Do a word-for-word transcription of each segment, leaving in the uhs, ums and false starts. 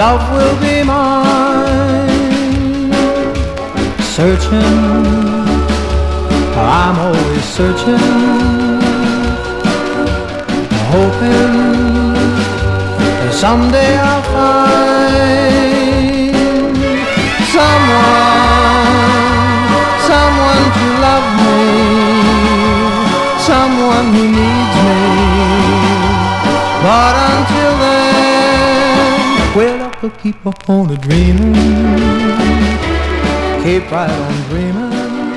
love will be mine. Searching, I'm always searching, hoping that someday I'll find someone, someone to love me, someone who needs me. But until then, well, I'll keep on a dreaming, keep right on dreaming.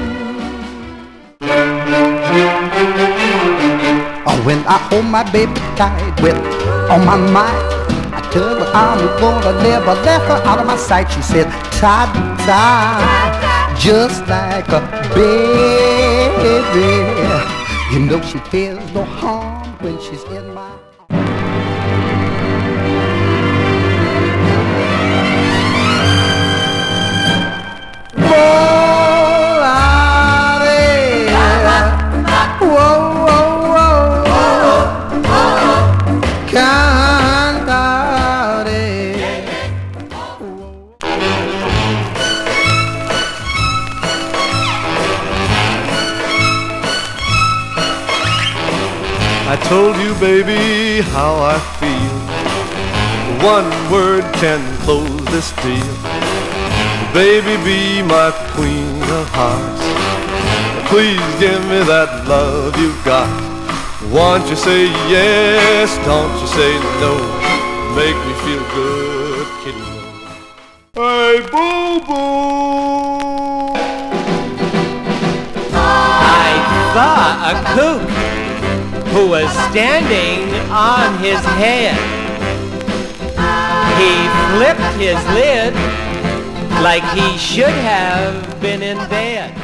Oh, when I hold my baby tight with on my mind, I tell her I'm gonna never let her out of my sight. She said, tie, tie, just like a baby. You know she feels no harm when she's in my I told you, baby, how I feel. One word can close this deal. Baby, be my queen of hearts. Please give me that love you got. Won't you say yes, don't you say no. Make me feel good, kitty. Hey, boo-boo. I saw a kook who was standing on his head. He flipped his lid like he should have been in bed.